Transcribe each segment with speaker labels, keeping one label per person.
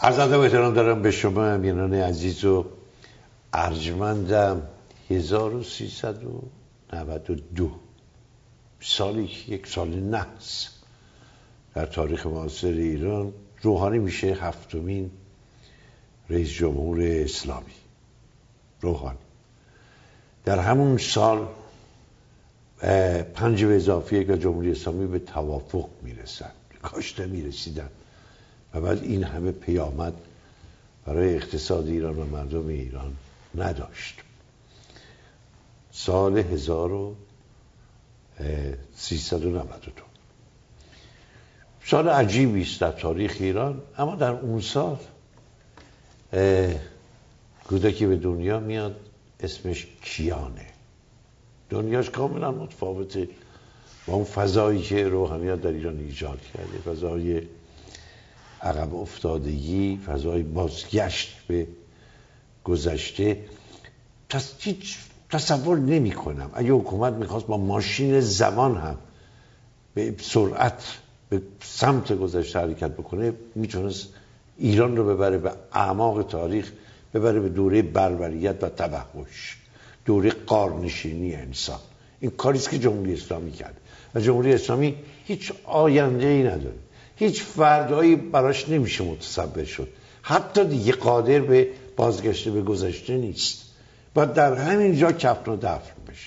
Speaker 1: عرض ادب و احترام دارم به شما امیران عزیز و ارجمندم. 1392 سالی که یک سال نحس در تاریخ معاصر ایران، روحانی میشه 7مین رئیس جمهور اسلامی. روحانی در همون سال 5 به اضافه 1 جمهوری اسلامی به توافق میرسن، کاش نمیرسیدن و بعد این همه پیامد برای اقتصاد ایران و مردم ایران نداشت. سال 1392 سال عجیبی است در تاریخ ایران، اما در اون سال کودکی به دنیا میاد اسمش کیانه. دنیاش کاملا متفاوته با اون فضایی که روحانیت در ایران ایجاد کرده، فضای عقب افتادگی، فضای بازگشت به گذشته. هیچ تصور نمی کنم اگه حکومت میخواست با ماشین زمان هم به سرعت به سمت گذشته حرکت بکنه، میتونست ایران رو ببره به اعماق تاریخ، ببره به دوره بروریت و تبهش، دوره غارنشینی انسان. این کاریست که جمهوری اسلامی کرد و جمهوری اسلامی هیچ آینده‌ای نداره، هیچ فردایی براش نمیشه متصور شد، حتی دیگه قادر به بازگشت به گذشته نیست و در همین جا کفن و دفن بشه.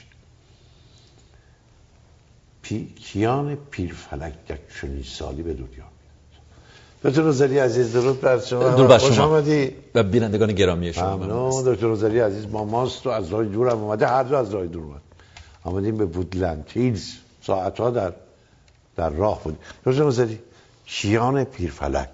Speaker 1: کیان پیرفلک یک چنین سالی به دنیا میاد. دکتر نظری عزیز، درود بر شما.
Speaker 2: درود بر شما و بینندگان گرامی شما.
Speaker 1: ممنون. دکتر نظری عزیز با ماست و از راه دور هم اومده، هر دو از راه دور اومد. آمدیم به وودلند هیلز، ساعتها در راه بود. دکتر نظری، کیان پیرفلک.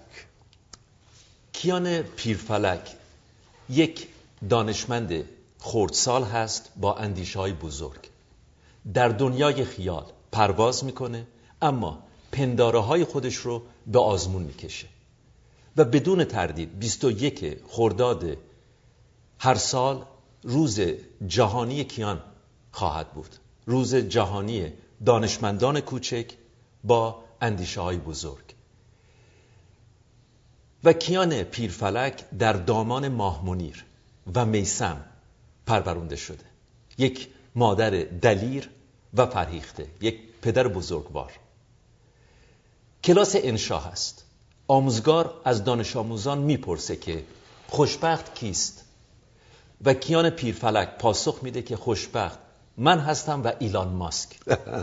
Speaker 2: کیان پیرفلک یک دانشمند خردسال هست با اندیشه‌های بزرگ. در دنیای خیال پرواز میکنه، اما پنداره‌های خودش رو به آزمون میکشه و بدون تردید 21 خرداد هر سال روز جهانی کیان خواهد بود، روز جهانی دانشمندان کوچک با اندیشه‌های بزرگ. و کیان پیرفلک در دامان ماه منیر و میثم پرورانده شده، یک مادر دلیر و فرهیخته، یک پدر بزرگوار. کلاس انشا هست. آموزگار از دانش آموزان میپرسه که خوشبخت کیست؟ و کیان پیرفلک پاسخ میده که خوشبخت من هستم و ایلان ماسک.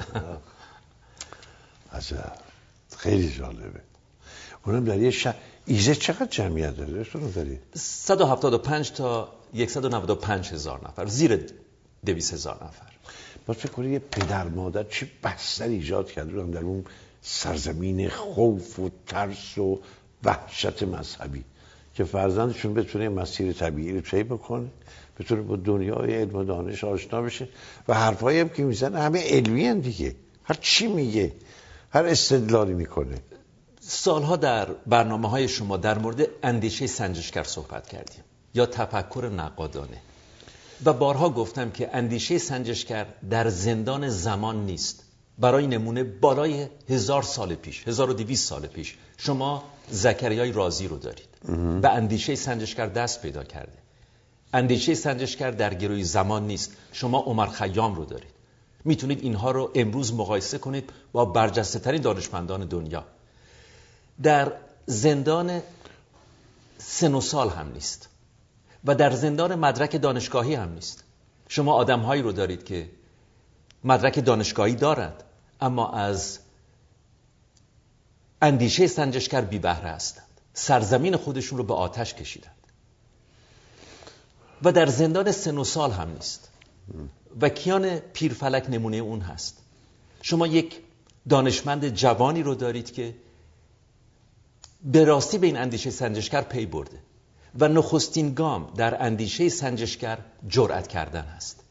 Speaker 1: عجب، خیلی جالبه. اونم در یه ایزه چقدر جمعیت داره؟
Speaker 2: 175 تا 195 هزار نفر، زیر 200 هزار نفر.
Speaker 1: باز فکر کنید یه پدر مادر چه بستر ایجاد کردن در اون سرزمین خوف و ترس و وحشت مذهبی که فرزندشون بتونه مسیر طبیعی رو طی بکنه، بتونه با دنیای علم و دانش آشنا بشه و حرفایی هم که میزنه همه علمی هن دیگه، هر چی میگه، هر استدلالی میکنه.
Speaker 2: سالها در برنامه‌های شما در مورد اندیشه سنجشگر صحبت کردیم یا تفکر نقادانه و بارها گفتم که اندیشه سنجشگر در زندان زمان نیست. برای نمونه بالای 1000 سال پیش، 1200 سال پیش شما زکریای رازی رو دارید، به اندیشه سنجشگر دست پیدا کرده. اندیشه سنجشگر در گروی زمان نیست. شما عمر خیام رو دارید، میتونید اینها رو امروز مقایسه کنید با برجسته ترین دانشمندان دنیا. در زندان سن و سال هم نیست و در زندان مدرک دانشگاهی هم نیست. شما آدم‌هایی رو دارید که مدرک دانشگاهی دارند اما از اندیشه سنجشگر بی بهره هستند، سرزمین خودشون رو به آتش کشیدند. و در زندان سن و سال هم نیست و کیان پیرفلک نمونه اون هست. شما یک دانشمند جوانی رو دارید که به راستی به این اندیشه سنجشگر پی برده و نخستین گام در اندیشه سنجشگر جرأت کردن هست.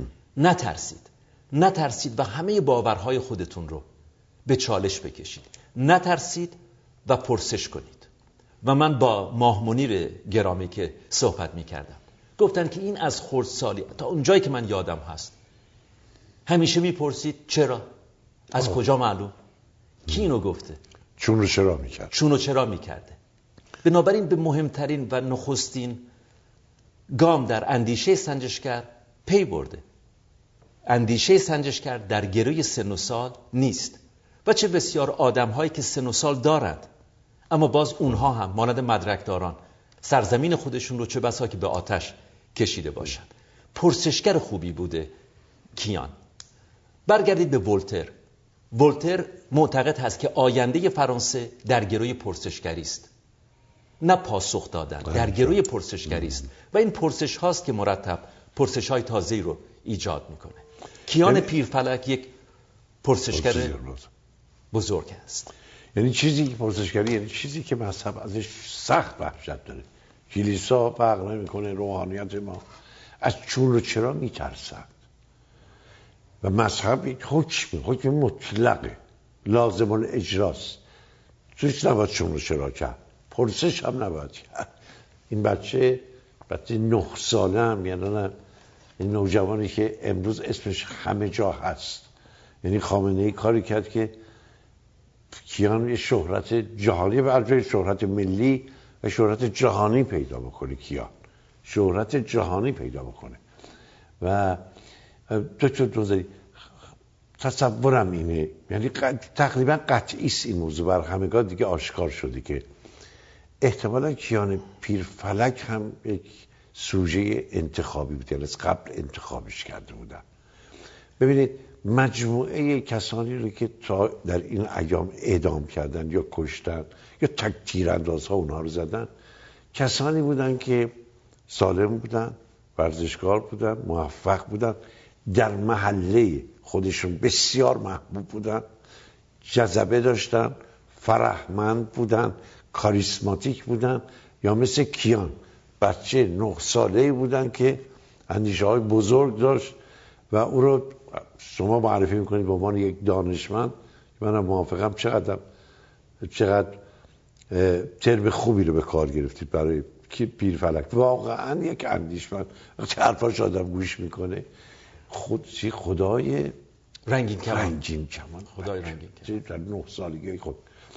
Speaker 2: نترسید و همه باورهای خودتون رو به چالش بکشید. نترسید و پرسش کنید. و من با ماه منیر گرامی که صحبت می کردم گفتن که این از خردسالی تا اونجایی که من یادم هست همیشه می پرسید چرا؟ از کجا معلوم؟ کی اینو گفته؟
Speaker 1: چون رو چرا میکرد؟
Speaker 2: چون رو چرا میکرده؟ بنابراین به مهمترین و نخستین گام در اندیشه سنجشگر پی برده. اندیشه سنجشگر در گروی سن و سال نیست و چه بسیار آدم‌هایی که سن و سال دارند، اما باز اونها هم مانند مدرکداران سرزمین خودشون رو چه بسا که به آتش کشیده باشند. پرسشگر خوبی بوده کیان. برگردید به ولتر. ولتر معتقد هست که آینده فرانسه در گروی پرسشگری است، نه پاسخ دادن، در گروی پرسشگری است و این پرسش هاست که مرتب پرسش های تازه‌ای رو ایجاد میکنه. کیان پیرفلک یک پرسشگر بزرگ است.
Speaker 1: یعنی چیزی که پرسشگری، یعنی چیزی که مذهب ازش سخت وحشت داره. کلیسا فرق نمیکنه، روحانیت ما از چون و چرا میترسد و مذهب یک حکم مطلقه، لازم الاجراست، توش نباید چون و چرا کرد، پرسش هم نباید کرد. این بچه 9 ساله هم، یعنی این نوجوانی که امروز اسمش همه جا هست، یعنی خامنه‌ای کاری کرد که کیان یه شهرت جهانی و البته شهرت ملی و شهرت جهانی پیدا بکنه. کیان شهرت جهانی پیدا بکنه و دکتر دوزاری تصورم اینه، یعنی تقریبا قطعی است این موضوع، بر همگان دیگه آشکار شده که احتمالا کیان پیرفلک هم یک سوژه انتخابی بود، یعنی از قبل انتخابش کرده بودن. ببینید مجموعه کسانی رو که تا در این ایام اعدام کردن یا کشتن یا تک تیراندازها اونها رو زدن، کسانی بودن که سالم بودن، ورزشکار بودن، موفق بودن، در محله خودشون بسیار محبوب بودن، جذبه داشتن، فرهمند بودن، کاریسماتیک بودن، یا مثل کیان بچه 9 ساله‌ای بودن که اندیشه های بزرگ داشت و او رو شما معرفی میکنید به عنوان یک دانشمند. منم موافقم. چقدر ترم خوبی رو به کار گرفتید برای پیرفلک. واقعا یک اندیشمند. وقتی حرفاش آدم گوش میکنه، خدای
Speaker 2: رنگین کمان،
Speaker 1: خدای رنگین کمان در 9 سالگی خود.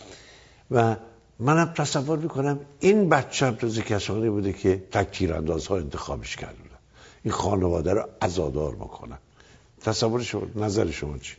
Speaker 1: و منم تصور میکنم این بچه هم جز کسانی بوده که تک تیراندازها انتخابش کرده بودن این خانواده رو عزادار بکنن. تصور شما، نظر شما چی؟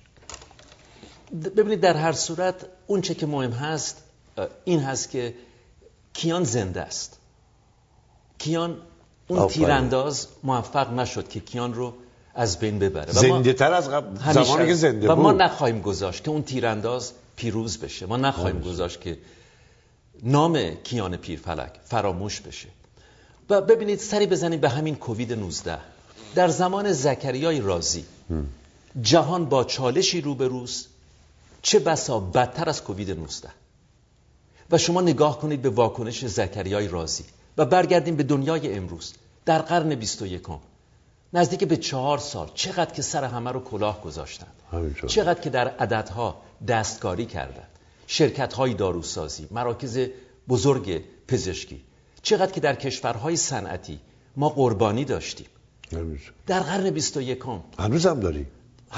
Speaker 2: ببینید در هر صورت اون چه که مهم هست این هست که کیان زنده است. کیان اون تیرانداز موفق نشد که کیان رو از بین ببره،
Speaker 1: زنده تر از زمانی که زنده بود.
Speaker 2: و ما نخواهیم گذاشت که اون تیرانداز پیروز بشه. ما نخواهیم گذاشت که نام کیان پیرفلک فراموش بشه. و ببینید سری بزنید به همین کووید 19. در زمان زکریای رازی جهان با چالشی روبروست، چه بسا بدتر از کووید 19. و شما نگاه کنید به واکنش زکریای رازی و برگردیم به دنیای امروز در قرن 21 نزدیک به 4 سال چقدر که سر همه رو کلاه گذاشتند، چقدر که در عددها دستکاری کردند، شرکت‌های داروسازی، مراکز بزرگ پزشکی، چقدر که در کشورهای صنعتی ما قربانی داشتیم. در قرن 21
Speaker 1: هنوز هم داریم.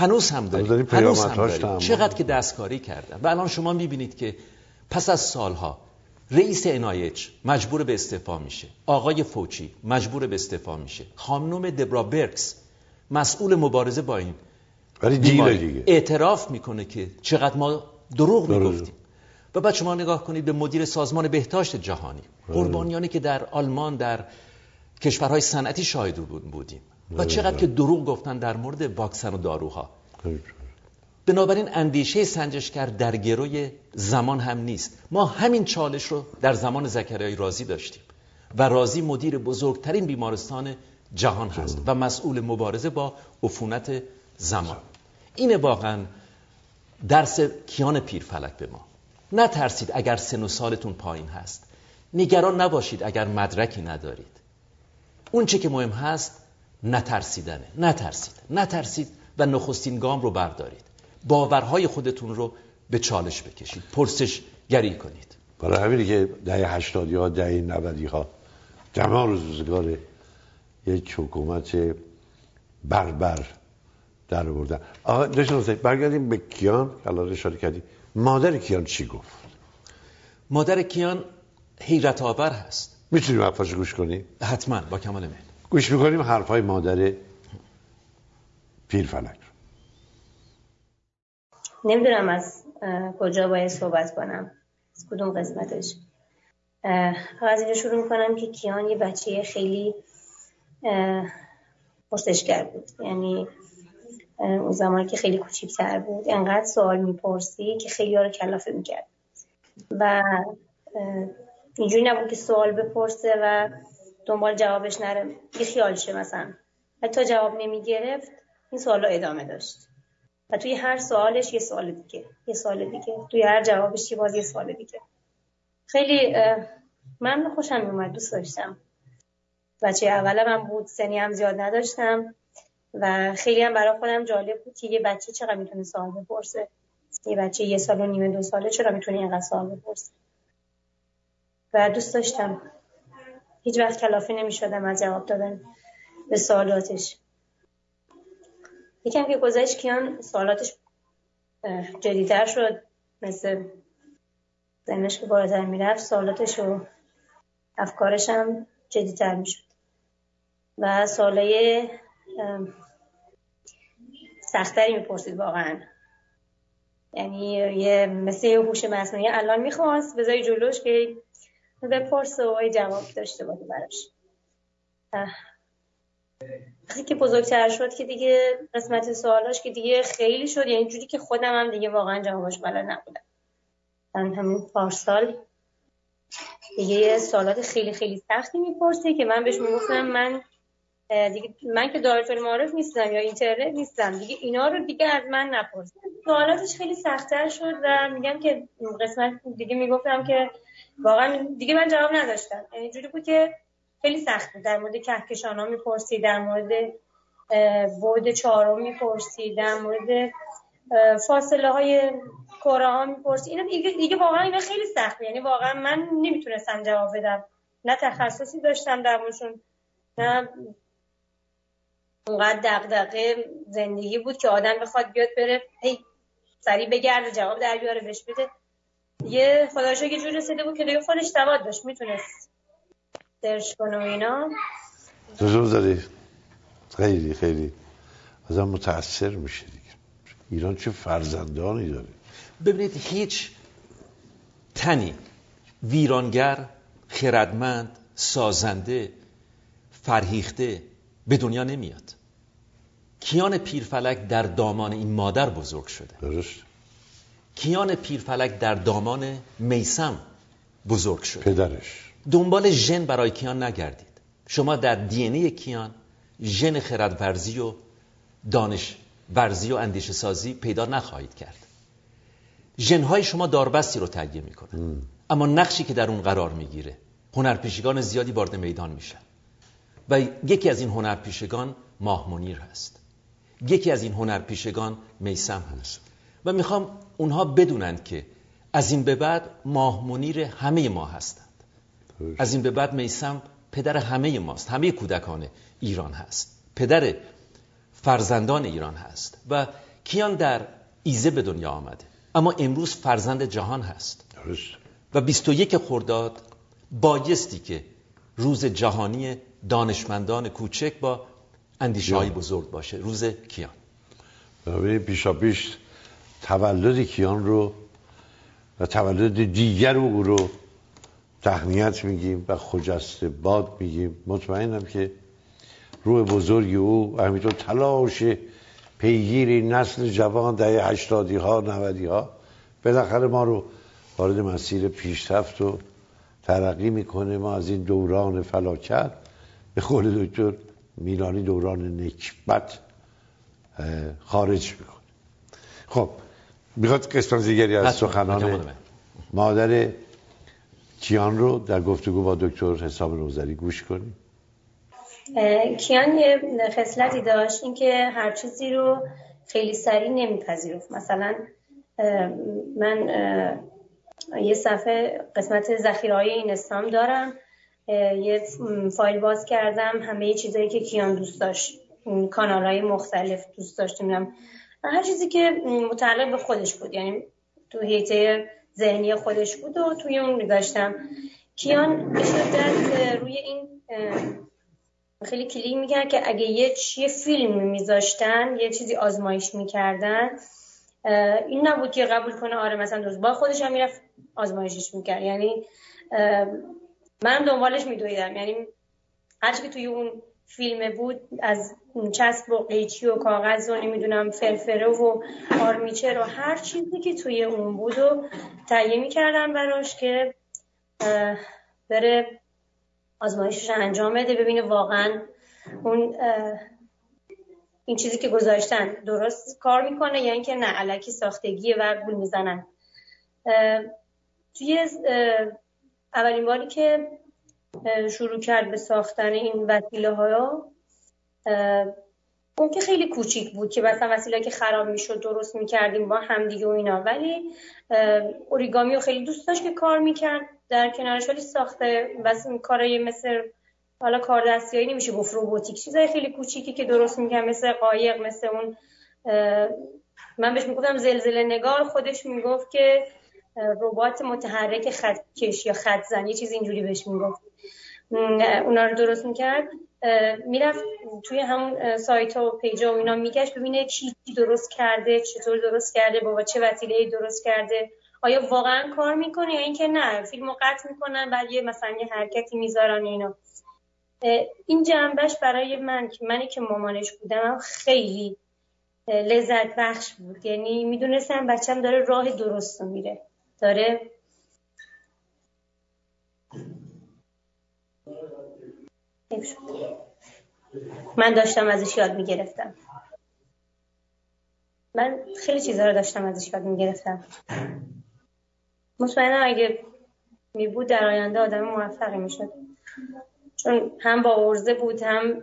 Speaker 2: چقدر که دستکاری کردن. و الان شما میبینید که پس از سالها رئیس NIH مجبور به استعفا میشه، آقای فوچی مجبور به استعفا میشه، خانم دبرا برکس مسئول مبارزه با این بیماری اعتراف میکنه که چقدر ما دروغ میگفتیم. و بعد شما نگاه کنید به مدیر سازمان بهداشت جهانی، قربانیانی که در آلمان در کشورهای صنعتی شاهد بودیم و چقدر که دروغ گفتن در مورد واکسن و داروها. بنابراین اندیشه سنجشگر در گروی زمان هم نیست. ما همین چالش رو در زمان زکریای رازی داشتیم و رازی مدیر بزرگترین بیمارستان جهان هست و مسئول مبارزه با عفونت زمان. اینه واقعا درس کیان پیرفلک به ما. نترسید اگر سن و سالتون پایین هست، نگران نباشید اگر مدرکی ندارید. اون چه که مهم هست نترسیدنه. نترسید و نخستین گام رو بردارید. باورهای خودتون رو به چالش بکشید، پرسش گری کنید.
Speaker 1: برای همینی که دهه 80 ها دهه 90 ها تمام روزگار یک حکومت بربر در آوردن. آقا داشتم برگردیم به کیان. الان اشاره کردی مادر کیان چی گفت؟
Speaker 2: مادر کیان حیرت آور هست.
Speaker 1: میتونیم حرفاشو گوش کنیم؟
Speaker 2: حتما، با کمال میل.
Speaker 1: گوش میکنیم حرفای مادر پیرفلک رو.
Speaker 3: نمیدونم از کجا باید صحبت کنم، از کدوم قسمتش. از اینجا شروع میکنم که کیان یه بچه خیلی پرسشگر بود. یعنی اون زمانی که خیلی کوچیک‌تر بود انقدر سوال میپرسی که خیلی ها رو کلافه میکرد و اینجوری نبود که سوال بپرسه و دنبال جوابش نره یه خیالشه مثلا حتی جواب نمیگرفت این سوالا ادامه داشت و توی هر سوالش یه سوال دیگه، یه سوال دیگه، توی هر جوابش یه باز یه سوال دیگه. خیلی من خوشم اومد، دوست داشتم. بچه اولم هم بود، سنی هم زیاد نداشتم و خیلی هم برای خودم جالب بود که یه بچه چقدر میتونه سوال بپرسه. یه بچه 1 سال و نیم 2 ساله چرا میتونه اینقدر سوال بپرسه و دوست داشتم. هیچ وقت کلافه نمیشدم از جواب دادن به سوالاتش. یکم که گذشت کیان سوالاتش جدی‌تر شد، مثل سنش که بالاتر میرفت سوالاتش و افکارش هم جدی‌تر میشد و سوالای سخت‌تری میپرسید واقعا. یعنی یه مثل یه هوش مصنوعی الان میخواست بذاری جلوش که بپرسه و جواب داشته باشه براش. وقتی که بزرگتر شد که دیگه قسمت سوالاش که دیگه خیلی شد، یعنی جوری که خودم هم دیگه واقعا جوابش بلد نبودم. من همین پارسال دیگه سوالات خیلی خیلی سختی میپرسه که من بهش میگفتم من که دارالمعارف نیستم یا اینترنت نیستم، دیگه اینا رو دیگه از من نپرس. سوالاتش خیلی سخت‌تر شد و میگم که قسمت دیگه میگفتم که واقعا دیگه من جواب نداشتم. یعنی جوری بود که خیلی سخت بود. در مورد کهکشان‌ها میپرسی، در مورد بعد 4 میپرسی، در مورد فاصله های کره ها میپرسی. اینا دیگه واقعا اینا خیلی سخت. یعنی واقعا من نمیتونستم جواب بدم، نه تخصصی داشتم در موردشون، نه اونقدر دغدغه زندگی بود که آدم بخواد بیاد بره هی سریع بگرد جواب در بیاره بهش بده. یه خدا رو شکر یه جوری رسیده بود که دیگه خودش سواد داشت، میتونست سرچ کنه و اینا.
Speaker 1: درست داری. خیلی خیلی آدم متاثر میشه دیگه. ایران چه فرزندانی داره.
Speaker 2: ببینید هیچ تنی ویرانگر، خردمند، سازنده، فرهیخته به دنیا نمیاد. کیان پیرفلک در دامان این مادر بزرگ شده.
Speaker 1: درست.
Speaker 2: کیان پیرفلک در دامان میثم بزرگ شده.
Speaker 1: پدرش.
Speaker 2: دنبال ژن برای کیان نگردید. شما در دی ان ای کیان ژن خردورزی و دانش ورزی و اندیشه سازی پیدا نخواهید کرد. ژن‌های شما داربستی رو تهیه میکنه، اما نقشی که در اون قرار میگیره، هنرپیشگان زیادی وارد میدان میشن و یکی از این هنرپیشگان ماه منیر هست، یکی از این هنرپیشگان میثم هست و میخوام اونها بدونن که از این به بعد ماه منیر همه ما هستند. از این به بعد میثم پدر همه ماست، همه کودکان ایران هست، پدر فرزندان ایران هست و کیان در ایزه به دنیا آمده، اما امروز فرزند جهان هست.
Speaker 1: درست.
Speaker 2: و 21 خرداد بایستی که روز جهانی دانشمندان کوچک با اندیشه‌های بزرگ باشه، روز کیان.
Speaker 1: ببینید پیشاپیش تولد کیان رو و تولد دیگر او رو تهنیت میگیم و خجسته باد میگیم. مطمئنم که روح بزرگ او و همینطور تلاش پیگیری نسل جوان دهه 80 ها 90 ها بالاخره ما رو وارد مسیر پیشرفت و ترقی میکنه. ما از این دوران فلاکت به قول دکتر میلانی دوران نکبت خارج میکنه. خب میخواد قسمت دیگری از سخنان مادر کیان رو در گفتگو با دکتر حسام نوذری گوش کنیم.
Speaker 3: کیان یه خصلتی داشت، اینکه هر چیزی رو خیلی سریع نمیپذیرفت. مثلا من یه صفحه قسمت ذخیره‌های اینستام دارم، یه فایل باز کردم همه چیزایی که کیان دوست داشت، کانال‌های مختلف دوست داشت، هر چیزی که متعلق به خودش بود، یعنی تو حیطه ذهنی خودش بود و توی اون می‌ذاشتم کیان به شدت روی این خیلی کلیک میکرد که اگه یه فیلم میذاشتن، یه چیزی آزمایش میکردن، این نبود که قبول کنه آره مثلا درست، با خودش هم میرفت آزمایشش میکرد. یعنی منم دنبالش میدویدم، یعنی هرچی که توی اون فیلم بود از چسب و قیچی و کاغذ و نمیدونم فرفره و آرمیچر و هر چیزی که توی اون بود و تهیه میکردن براش که بره آزمایشش انجام بده، ببینه واقعا اون این چیزی که گذاشتن درست کار میکنه یا اینکه نه الکی ساختگیه و گول میزنن. توی اولین باری که شروع کرد به ساختن این وسیله ها، اون که خیلی کوچیک بود که مثلا وسیله که خراب میشد درست میکردیم با همدیگه و اینا، ولی اوریگامی رو خیلی دوست داشت که کار میکرد در کنارش، ولی ساخته واسه کارای مثل حالا کار دستیایی نمیشه گفت روباتیک، چیزای خیلی کوچیکی که درست میکنه مثل قایق، مثل اون من بهش میگفتم زلزله نگار، خودش میگفت که ربات متحرک خط کش یا خط زن، یه چیز اینجوری بهش میگفت. اونا رو درست میکرد، میرفت توی همون سایت ها و پیجا و اینا میگشت ببینه چی درست کرده، چطور درست کرده، با چه وسیله‌ای درست کرده، آیا واقعا کار میکنه یا اینکه نه فیلمو قطع میکنن بعد یه مثلا یه حرکتی میذارن اینا. این جنبش برای منی که مامانش بودم خیلی لذت بخش بود. یعنی میدونستم بچه‌م داره راه درست میره، داره من داشتم ازش یاد میگرفتم. من خیلی چیزا رو داشتم ازش یاد میگرفتم. مطمئنم اگه میبود در آینده آدم موفقی میشد، چون هم با عرضه بود هم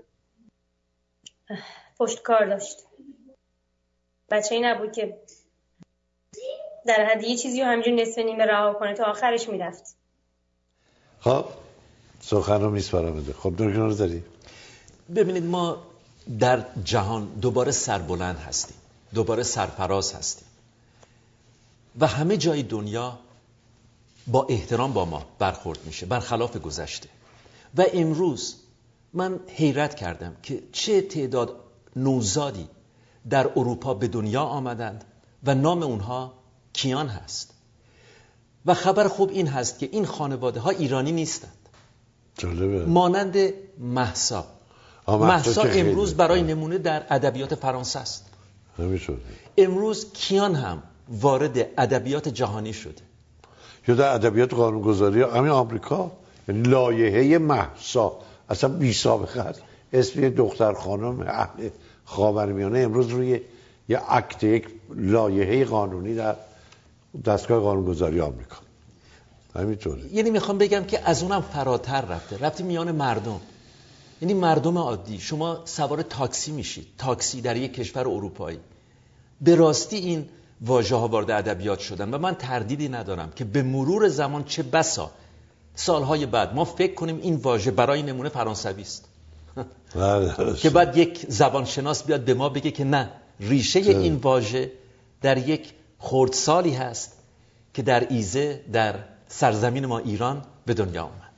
Speaker 3: پشتکار داشت. بچه‌ای نبود که در حد یه چیزی رو همینجور نصف نیمه رها کنه، تا آخرش میرفت.
Speaker 1: خب سخن رو میسپارم. خب دکتر رو داری؟
Speaker 2: ببینید ما در جهان دوباره سربلند هستیم، دوباره سرفراز هستیم و همه جای دنیا با احترام با ما برخورد میشه برخلاف گذشته. و امروز من حیرت کردم که چه تعداد نوزادی در اروپا به دنیا آمدند و نام اونها کیان هست و خبر خوب این هست که این خانواده ها ایرانی نیستند.
Speaker 1: جالبه.
Speaker 2: مانند مهسا امروز برای نمونه در ادبیات فرانسه است.
Speaker 1: همینطور.
Speaker 2: امروز کیان هم وارد ادبیات جهانی شده.
Speaker 1: یا در ادبیات قانونگذاری همین آمریکا، یعنی لایحه مهسا اصلا بی سابقه است. اسم دختر خانم اهل خاورمیانه امروز روی یه اکت، یک لایحه قانونی در دستگاه قانونگذاری آمریکا. همینطوره.
Speaker 2: یعنی میخوام بگم که از اونم فراتر رفته میان مردم. یعنی مردم عادی، شما سوار تاکسی میشید، تاکسی در یک کشور اروپایی، به راستی این واژه ها وارد ادبیات شدن و من تردیدی ندارم که به مرور زمان چه بسا سالهای بعد ما فکر کنیم این واژه برای نمونه فرانسوی است که بعد یک زبانشناس بیاد به ما بگه که نه، ریشه این واژه در یک خردسالی هست که در ایزه در سرزمین ما ایران به دنیا آمد.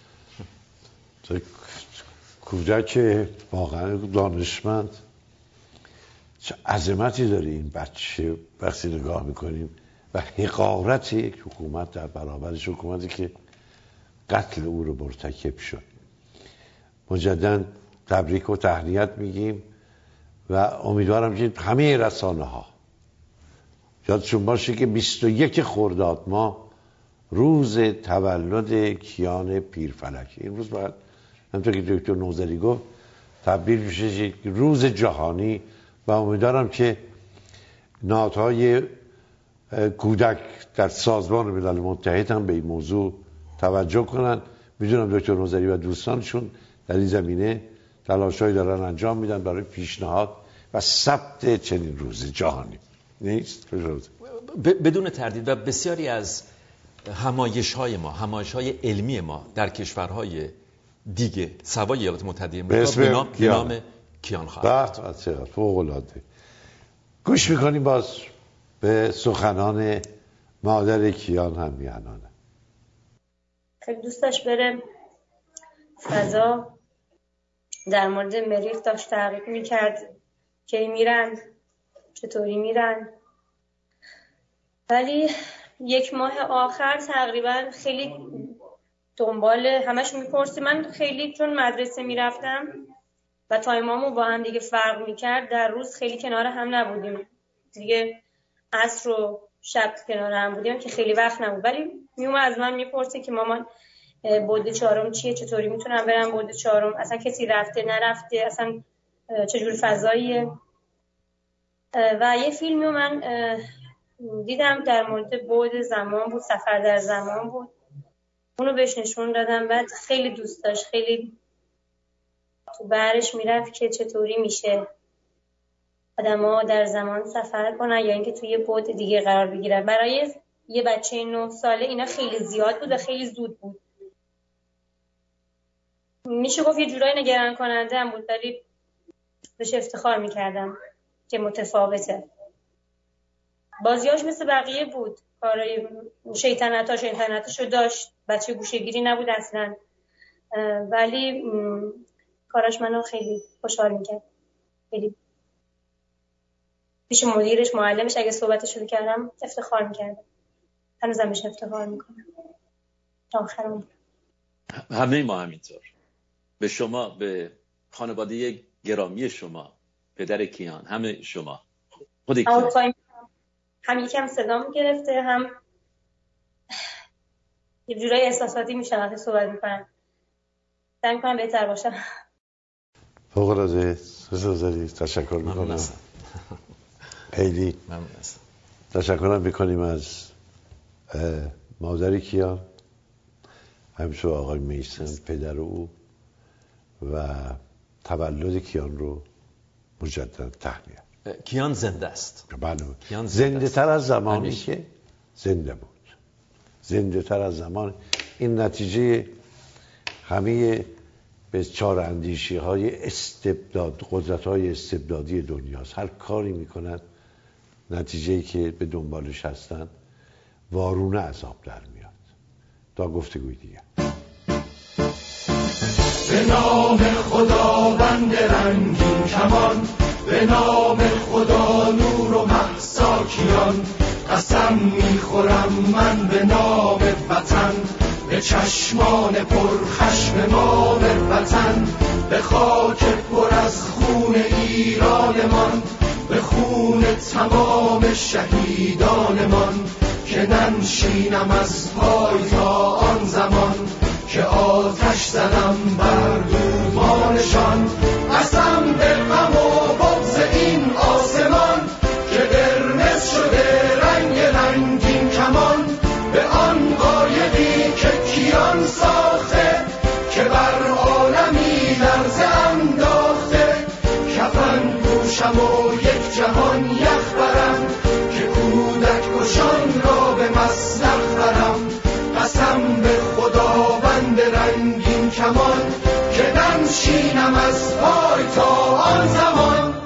Speaker 1: کودک واقعا دانشمند، چه عظمتی داره این بچه وقتی نگاه میکنیم و حقارت یک حکومت در برابرش، حکومتی که قتل او رو مرتکب شد. مجددا تبریک و تهنیت میگیم و امیدوارم که همه رسانه ها یادشون باشه که 21 خرداد ما روز تولد کیان پیرفلک، این روز باید همونطور که دکتر نوذری گفت تبدیل میشه یک روز جهانی و امیدوارم که نهادهای کودک در سازمان ملل متحد هم به این موضوع توجه کنن. میدونم دکتر نوذری و دوستانشون در این زمینه تلاشایی دارن انجام میدن برای پیشنهاد و ثبت چنین روز جهانی. نیست؟
Speaker 2: بدون تردید. و بسیاری از همایش‌های ما، همایش‌های علمی ما در کشورهای دیگه سوای ایالات متحده آمریکا به نام کیان خواهد
Speaker 1: بود. فوق‌العاده. گوش میکنیم باز به سخنان مادر کیان همیهنانه.
Speaker 3: خیلی دوست داشت بره فضا. در مورد مریخ داشت تحقیق میکرد کی میرن، چطوری میرن. ولی 1 ماه آخر تقریبا خیلی دنبال همش میپرسی. من خیلی چون مدرسه میرفتم و تایمامو با هم دیگه فرق میکرد، در روز خیلی کنار هم نبودیم دیگه، عصر و شب کنار هم بودیم که خیلی وقت نبود. ولی میومد از من میپرسه که مامان بعد 4 چیه، چطوری میتونم برم بعد 4، اصلا کسی رفته نرفته، اصلا چجور فضاییه. و یه فیلمی من دیدم در مورد بعد زمان بود، سفر در زمان بود، اونو بهش نشون دادم. بعد خیلی دوست داشت، خیلی تو برش میرفت که چطوری میشه آدم‌ها در زمان سفر کنن یا اینکه توی یه بعد دیگه قرار بگیرن. برای یه بچه 9 ساله اینا خیلی زیاد بود و خیلی زود بود. میشه گفت یه جورایی نگران کننده هم بود، ولی بهش افتخار میکردم که متفاوته. بازیاش مثل بقیه بود، کارای شیطنتاشو داشت، بچه گوشه‌گیری نبود اصلا، ولی کاراش منو خیلی خوشحال میکرد. خیلی پیش مدیرش، معلمش اگه صحبتش رو کردم افتخار میکردم. هنوزم بهش افتخار میکنم تا آخرم.
Speaker 4: همه ما همینطور. به شما، به خانواده گرامی شما، پدر کیان، همه شما، خود کیان
Speaker 3: هم یکم صدام گرفته، هم یه جورای احساساتی میشن وقتی صحبت میکنم. سعی میکنم بهتر باشم.
Speaker 1: فوق العاده تشکر میکنم. خیلی تشکر میکنیم از مادر کیان، همچنین آقای میثم پدر او، و تولد کیان رو مجددا تهنیت.
Speaker 2: کیان زنده است.
Speaker 1: بله، زنده تر از زمانی که زنده بود، زنده تر از زمان. این نتیجه همه به 4 اندیشی های استبداد، قدرت های استبدادی دنیاست. هر کاری میکنن نتیجه‌ای که به دنبالش هستن وارونه عذاب در میاد. تا گفتگوی دیگه.
Speaker 5: به نام خداوند رنگین کمان، به نام خدا نور و مهسا کیان، قسم میخورم من به نام وطن، به چشمان پرخشم مام وطن، به خاک پر از خون ایرانمان، به خون تمام شهیدانمان، که ننشینم از پای تا آن زمان که آتش زنم بر دومانشان. قسم به غم و بغض این آسمان که قرمز شده رنگ رنگین کمان، به آن قایقی که کیان ساخته که بر عالمی لرزه انداخته، کفن پوشم و یک جهان یخ برم که کودک کشان را به مسلخ برم. قسم به خداوند رنگین کمان که ننشینم از پای تا آن زمان.